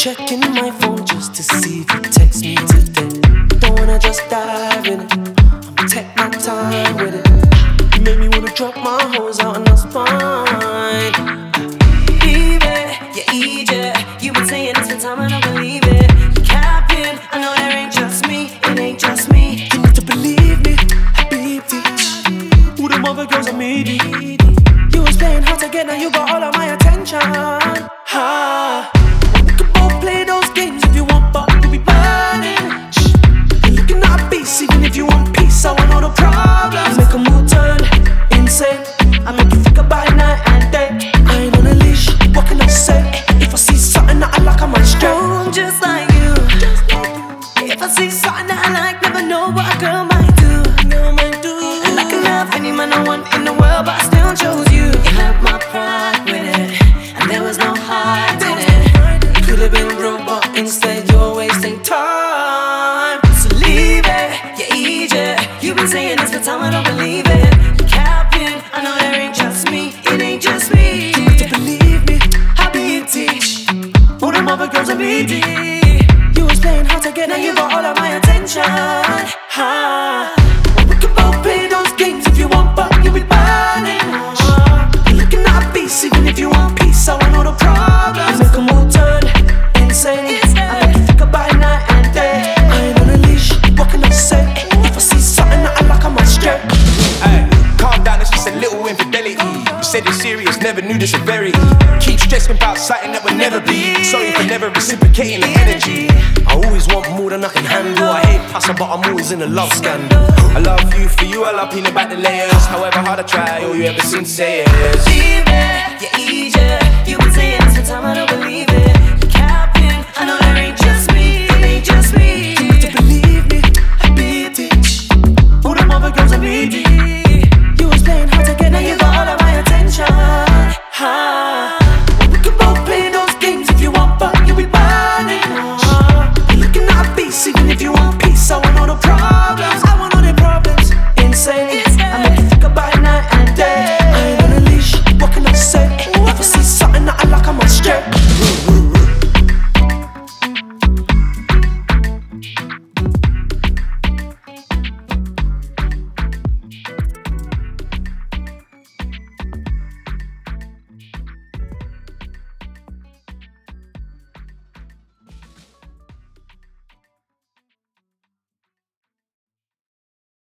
checking my phone just to see if you text me today. Don't wanna just dive in it, I'ma take my time with it. You made me wanna drop my hose out and that's fine. Leave it, you eat it. You been saying this for time, I don't believe it. You capping, I know there ain't just me, it ain't just me. You need to believe me, Habibti. Who them other girls are meaty? You was playing hard to get, now you got all of my attention. Ha. We could both play those games if you want, but we'll be burning. Shh. You're looking at a beast, even if you want peace, I want all the problems. Make a mood turn insane, I make you think about it night and day. I ain't on a leash, what can I say? If I see something that I like, I might stray. Oh, just like you. If I see something that I like, never know what a girl might do. And I can have any man I want in the world, but I still chose you. You hurt my pride with it, and there was no hiding it. You could have been real, but instead you're wasting time. So leave it, you eat it. You've been saying this for time, I don't believe it. You're capping, I know there ain't just me, it ain't just me. You need to believe me, Habibti. All them other girls are meaty. You was playing hard to get, now you got all of my attention. Ha. We can both play those games if you want, but you'll be burning. You're looking at a beast, even if you want peace, I want all the problems. You make a mood turn insane, I make you think about it night and day. I ain't on a leash, what can I say? If I see something that I like, I might stray. Hey, calm down, it's just a little infidelity. You said it's serious, never knew the severity. Keep stressing about something that will never be. Sorry for never reciprocating the energy. I always want more than I can handle. I hate passing, but I'm always in a love scandal. I love you, for you I love peeling back the layers. However hard I try, all you ever seem to say is Leave it, you eat